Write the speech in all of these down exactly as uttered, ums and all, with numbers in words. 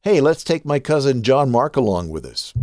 Hey, let's take my cousin John Mark along with us.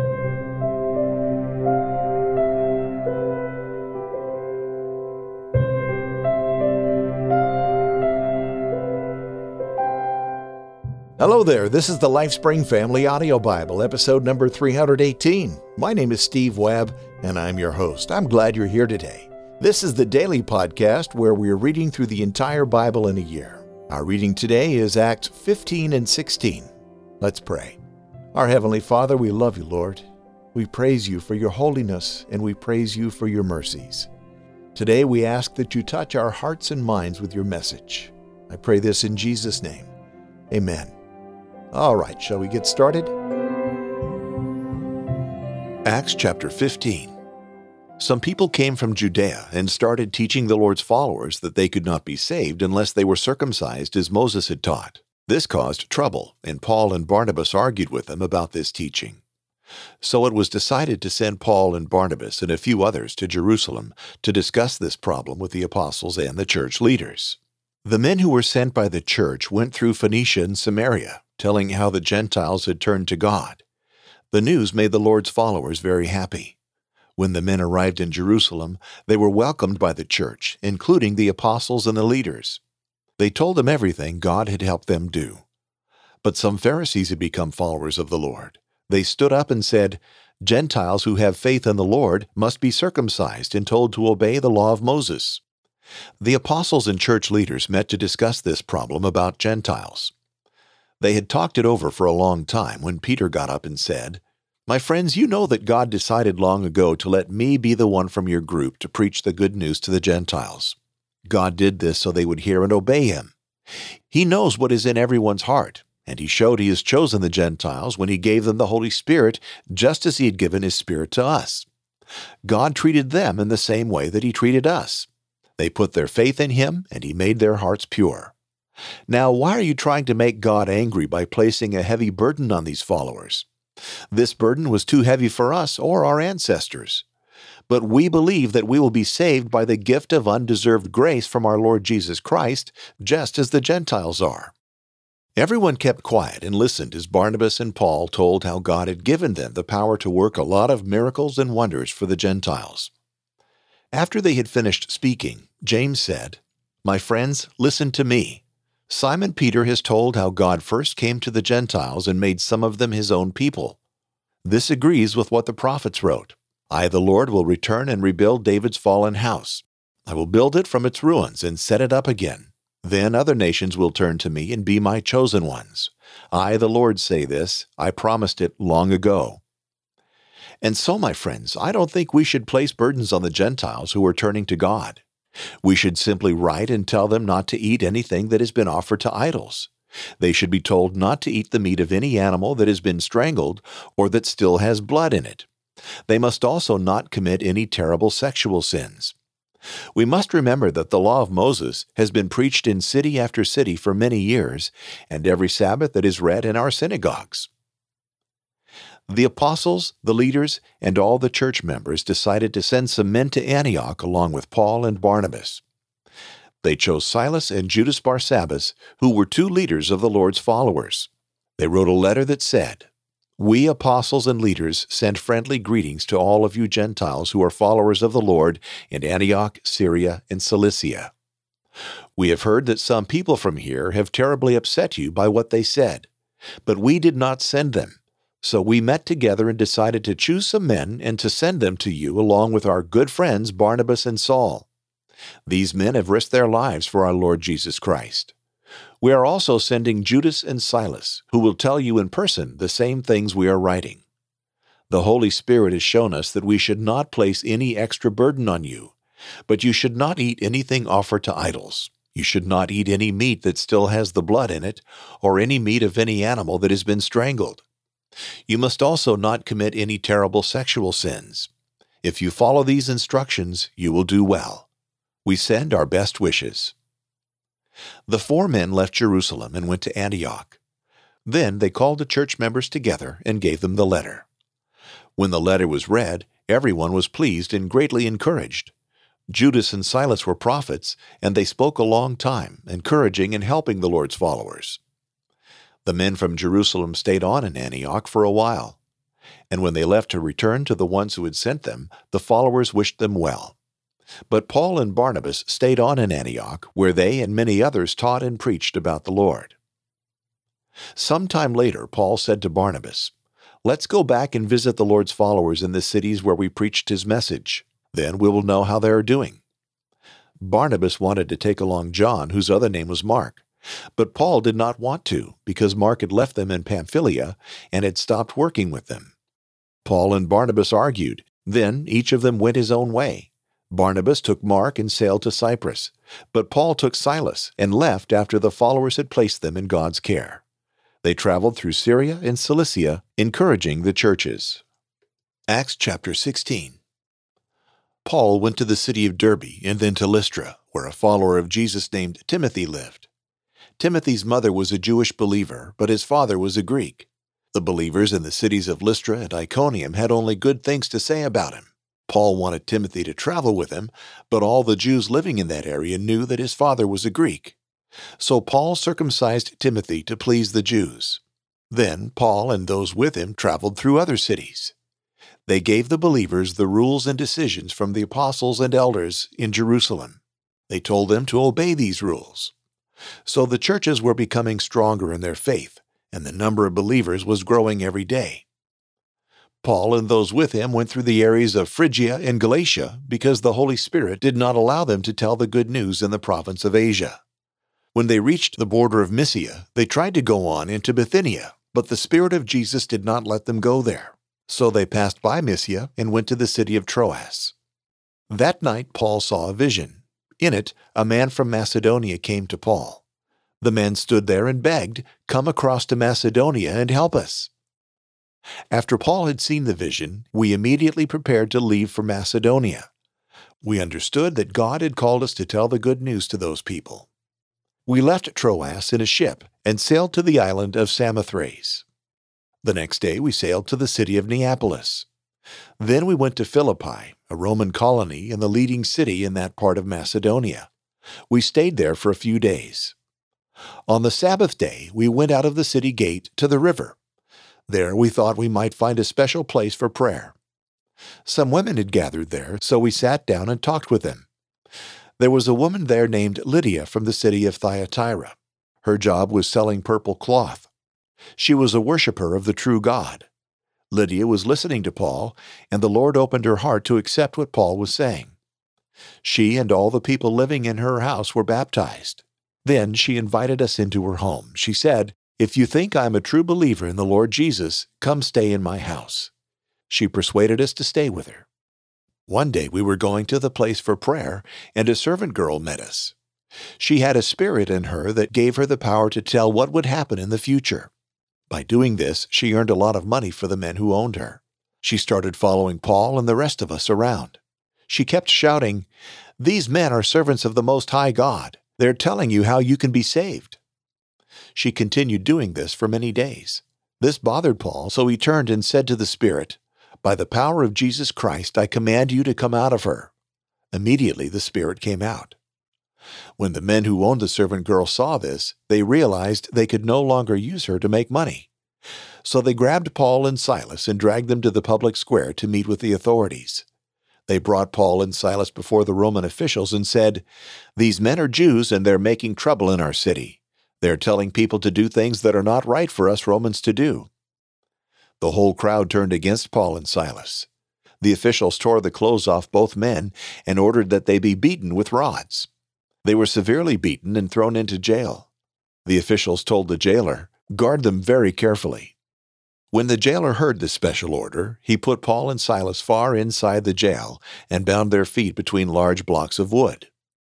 Hello there, this is the LifeSpring Family Audio Bible, episode number three hundred eighteen. My name is Steve Webb, and I'm your host. I'm glad you're here today. This is the daily podcast where we are reading through the entire Bible in a year. Our reading today is Acts fifteen and sixteen. Let's pray. Our Heavenly Father, we love you, Lord. We praise you for your holiness, and we praise you for your mercies. Today we ask that you touch our hearts and minds with your message. I pray this in Jesus' name. Amen. All right, shall we get started? Acts chapter fifteen. Some people came from Judea and started teaching the Lord's followers that they could not be saved unless they were circumcised as Moses had taught. This caused trouble, and Paul and Barnabas argued with them about this teaching. So it was decided to send Paul and Barnabas and a few others to Jerusalem to discuss this problem with the apostles and the church leaders. The men who were sent by the church went through Phoenicia and Samaria, telling how the Gentiles had turned to God. The news made the Lord's followers very happy. When the men arrived in Jerusalem, they were welcomed by the church, including the apostles and the leaders. They told them everything God had helped them do. But some Pharisees had become followers of the Lord. They stood up and said, "Gentiles who have faith in the Lord must be circumcised and told to obey the law of Moses." The apostles and church leaders met to discuss this problem about Gentiles. They had talked it over for a long time when Peter got up and said, "My friends, you know that God decided long ago to let me be the one from your group to preach the good news to the Gentiles. God did this so they would hear and obey him. He knows what is in everyone's heart, and he showed he has chosen the Gentiles when he gave them the Holy Spirit, just as he had given his Spirit to us. God treated them in the same way that he treated us. They put their faith in him, and he made their hearts pure. Now, why are you trying to make God angry by placing a heavy burden on these followers? This burden was too heavy for us or our ancestors. But we believe that we will be saved by the gift of undeserved grace from our Lord Jesus Christ, just as the Gentiles are." Everyone kept quiet and listened as Barnabas and Paul told how God had given them the power to work a lot of miracles and wonders for the Gentiles. After they had finished speaking, James said, "My friends, listen to me. Simon Peter has told how God first came to the Gentiles and made some of them his own people. This agrees with what the prophets wrote. I, the Lord, will return and rebuild David's fallen house. I will build it from its ruins and set it up again. Then other nations will turn to me and be my chosen ones. I, the Lord, say this. I promised it long ago." And so, my friends, I don't think we should place burdens on the Gentiles who are turning to God. We should simply write and tell them not to eat anything that has been offered to idols. They should be told not to eat the meat of any animal that has been strangled or that still has blood in it. They must also not commit any terrible sexual sins. We must remember that the law of Moses has been preached in city after city for many years, and every Sabbath it is read in our synagogues. The apostles, the leaders, and all the church members decided to send some men to Antioch along with Paul and Barnabas. They chose Silas and Judas Barsabbas, who were two leaders of the Lord's followers. They wrote a letter that said, "We apostles and leaders send friendly greetings to all of you Gentiles who are followers of the Lord in Antioch, Syria, and Cilicia. We have heard that some people from here have terribly upset you by what they said, but we did not send them. So we met together and decided to choose some men and to send them to you along with our good friends Barnabas and Saul. These men have risked their lives for our Lord Jesus Christ. We are also sending Judas and Silas, who will tell you in person the same things we are writing. The Holy Spirit has shown us that we should not place any extra burden on you, but you should not eat anything offered to idols. You should not eat any meat that still has the blood in it, or any meat of any animal that has been strangled. You must also not commit any terrible sexual sins. If you follow these instructions, you will do well. We send our best wishes." The four men left Jerusalem and went to Antioch. Then they called the church members together and gave them the letter. When the letter was read, everyone was pleased and greatly encouraged. Judas and Silas were prophets, and they spoke a long time, encouraging and helping the Lord's followers. The men from Jerusalem stayed on in Antioch for a while, and when they left to return to the ones who had sent them, the followers wished them well. But Paul and Barnabas stayed on in Antioch, where they and many others taught and preached about the Lord. Some time later, Paul said to Barnabas, "Let's go back and visit the Lord's followers in the cities where we preached his message. Then we will know how they are doing." Barnabas wanted to take along John, whose other name was Mark, but Paul did not want to because Mark had left them in Pamphylia and had stopped working with them. Paul and Barnabas argued. Then each of them went his own way. Barnabas took Mark and sailed to Cyprus, but Paul took Silas and left after the followers had placed them in God's care. They traveled through Syria and Cilicia, encouraging the churches. Acts chapter sixteen. Paul went to the city of Derbe and then to Lystra, where a follower of Jesus named Timothy lived. Timothy's mother was a Jewish believer, but his father was a Greek. The believers in the cities of Lystra and Iconium had only good things to say about him. Paul wanted Timothy to travel with him, but all the Jews living in that area knew that his father was a Greek. So Paul circumcised Timothy to please the Jews. Then Paul and those with him traveled through other cities. They gave the believers the rules and decisions from the apostles and elders in Jerusalem. They told them to obey these rules. So the churches were becoming stronger in their faith, and the number of believers was growing every day. Paul and those with him went through the areas of Phrygia and Galatia because the Holy Spirit did not allow them to tell the good news in the province of Asia. When they reached the border of Mysia, they tried to go on into Bithynia, but the Spirit of Jesus did not let them go there. So they passed by Mysia and went to the city of Troas. That night Paul saw a vision. In it, a man from Macedonia came to Paul. The man stood there and begged, "Come across to Macedonia and help us." After Paul had seen the vision, we immediately prepared to leave for Macedonia. We understood that God had called us to tell the good news to those people. We left Troas in a ship and sailed to the island of Samothrace. The next day we sailed to the city of Neapolis. Then we went to Philippi, a Roman colony and the leading city in that part of Macedonia. We stayed there for a few days. On the Sabbath day, we went out of the city gate to the river. There we thought we might find a special place for prayer. Some women had gathered there, so we sat down and talked with them. There was a woman there named Lydia from the city of Thyatira. Her job was selling purple cloth. She was a worshiper of the true God. Lydia was listening to Paul, and the Lord opened her heart to accept what Paul was saying. She and all the people living in her house were baptized. Then she invited us into her home. She said, "If you think I am a true believer in the Lord Jesus, come stay in my house." She persuaded us to stay with her. One day we were going to the place for prayer, and a servant girl met us. She had a spirit in her that gave her the power to tell what would happen in the future. By doing this, she earned a lot of money for the men who owned her. She started following Paul and the rest of us around. She kept shouting, "These men are servants of the Most High God. They're telling you how you can be saved." She continued doing this for many days. This bothered Paul, so he turned and said to the spirit, "By the power of Jesus Christ, I command you to come out of her." Immediately the spirit came out. When the men who owned the servant girl saw this, they realized they could no longer use her to make money. So they grabbed Paul and Silas and dragged them to the public square to meet with the authorities. They brought Paul and Silas before the Roman officials and said, "These men are Jews and they're making trouble in our city. They're telling people to do things that are not right for us Romans to do." The whole crowd turned against Paul and Silas. The officials tore the clothes off both men and ordered that they be beaten with rods. They were severely beaten and thrown into jail. The officials told the jailer, "Guard them very carefully." When the jailer heard this special order, he put Paul and Silas far inside the jail and bound their feet between large blocks of wood.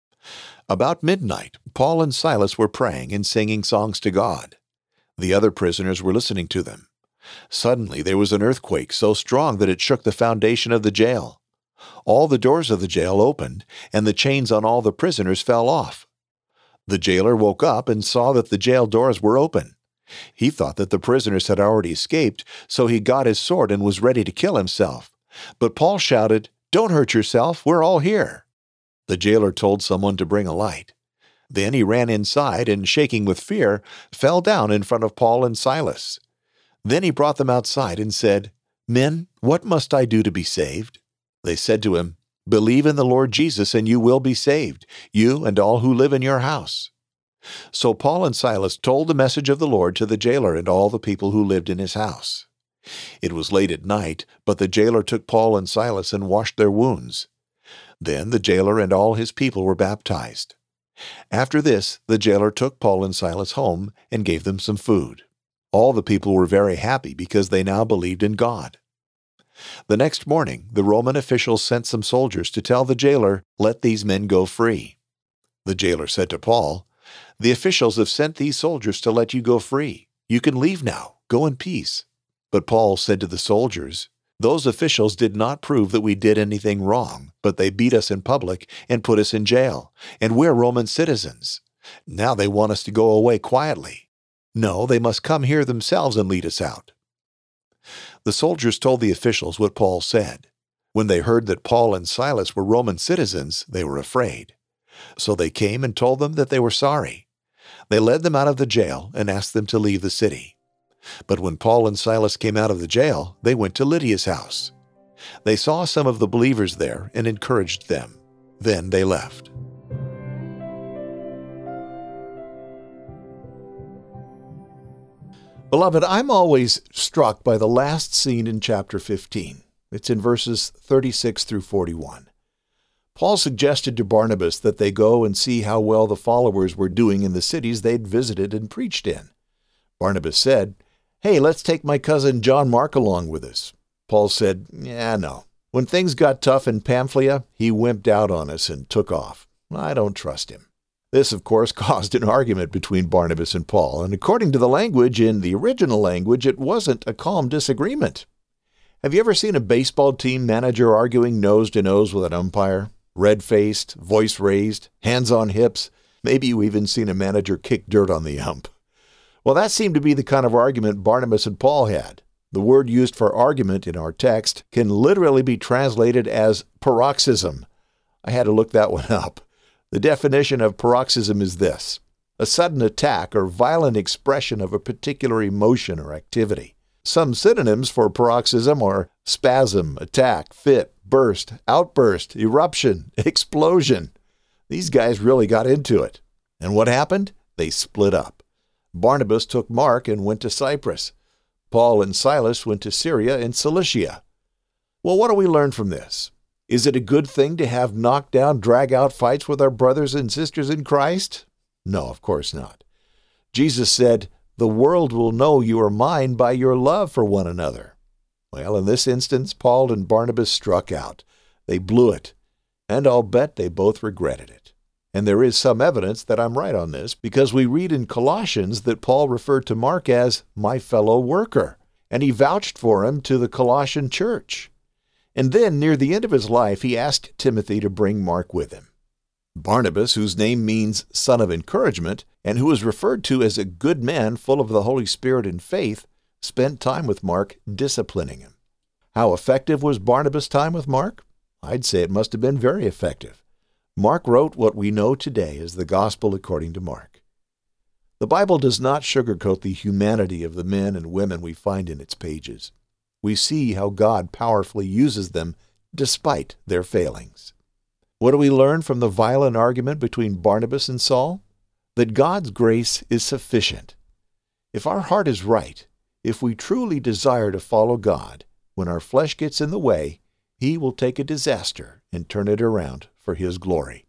About midnight, Paul and Silas were praying and singing songs to God. The other prisoners were listening to them. Suddenly there was an earthquake so strong that it shook the foundation of the jail. All the doors of the jail opened, and the chains on all the prisoners fell off. The jailer woke up and saw that the jail doors were open. He thought that the prisoners had already escaped, so he got his sword and was ready to kill himself. But Paul shouted, "Don't hurt yourself, we're all here." The jailer told someone to bring a light. Then he ran inside and, shaking with fear, fell down in front of Paul and Silas. Then he brought them outside and said, "Men, what must I do to be saved?" They said to him, "Believe in the Lord Jesus, and you will be saved, you and all who live in your house." So Paul and Silas told the message of the Lord to the jailer and all the people who lived in his house. It was late at night, but the jailer took Paul and Silas and washed their wounds. Then the jailer and all his people were baptized. After this, the jailer took Paul and Silas home and gave them some food. All the people were very happy because they now believed in God. The next morning, the Roman officials sent some soldiers to tell the jailer, "Let these men go free." The jailer said to Paul, "The officials have sent these soldiers to let you go free. You can leave now. Go in peace." But Paul said to the soldiers, "Those officials did not prove that we did anything wrong, but they beat us in public and put us in jail, and we're Roman citizens. Now they want us to go away quietly. No, they must come here themselves and lead us out." The soldiers told the officials what Paul said. When they heard that Paul and Silas were Roman citizens, they were afraid. So they came and told them that they were sorry. They led them out of the jail and asked them to leave the city. But when Paul and Silas came out of the jail, they went to Lydia's house. They saw some of the believers there and encouraged them. Then they left. Beloved, I'm always struck by the last scene in chapter fifteen. It's in verses thirty-six through forty-one. Paul suggested to Barnabas that they go and see how well the followers were doing in the cities they'd visited and preached in. Barnabas said, "Hey, let's take my cousin John Mark along with us." Paul said, "Yeah, no. When things got tough in Pamphylia, he wimped out on us and took off. I don't trust him." This, of course, caused an argument between Barnabas and Paul, and according to the language in the original language, it wasn't a calm disagreement. Have you ever seen a baseball team manager arguing nose to nose with an umpire? Red-faced, voice raised, hands on hips. Maybe you've even seen a manager kick dirt on the ump. Well, that seemed to be the kind of argument Barnabas and Paul had. The word used for argument in our text can literally be translated as paroxysm. I had to look that one up. The definition of paroxysm is this: a sudden attack or violent expression of a particular emotion or activity. Some synonyms for paroxysm are spasm, attack, fit, burst, outburst, eruption, explosion. These guys really got into it. And what happened? They split up. Barnabas took Mark and went to Cyprus. Paul and Silas went to Syria and Cilicia. Well, what do we learn from this? Is it a good thing to have knockdown, drag-out fights with our brothers and sisters in Christ? No, of course not. Jesus said, "The world will know you are mine by your love for one another." Well, in this instance, Paul and Barnabas struck out. They blew it, and I'll bet they both regretted it. And there is some evidence that I'm right on this, because we read in Colossians that Paul referred to Mark as my fellow worker, and he vouched for him to the Colossian church. And then, near the end of his life, he asked Timothy to bring Mark with him. Barnabas, whose name means son of encouragement, and who is referred to as a good man full of the Holy Spirit and faith, spent time with Mark, disciplining him. How effective was Barnabas' time with Mark? I'd say it must have been very effective. Mark wrote what we know today as the Gospel according to Mark. The Bible does not sugarcoat the humanity of the men and women we find in its pages. We see how God powerfully uses them despite their failings. What do we learn from the violent argument between Barnabas and Saul? That God's grace is sufficient. If our heart is right, if we truly desire to follow God, when our flesh gets in the way, He will take a disaster and turn it around for His glory.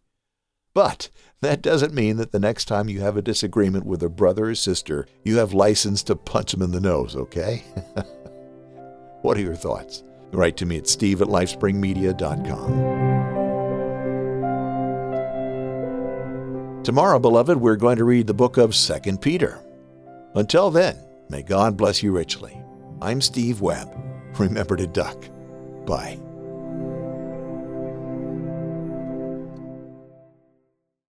But that doesn't mean that the next time you have a disagreement with a brother or sister, you have license to punch them in the nose, okay? What are your thoughts? Write to me at steve at lifespringmedia dot com. Tomorrow, beloved, we're going to read the book of Second Peter. Until then, may God bless you richly. I'm Steve Webb. Remember to duck. Bye.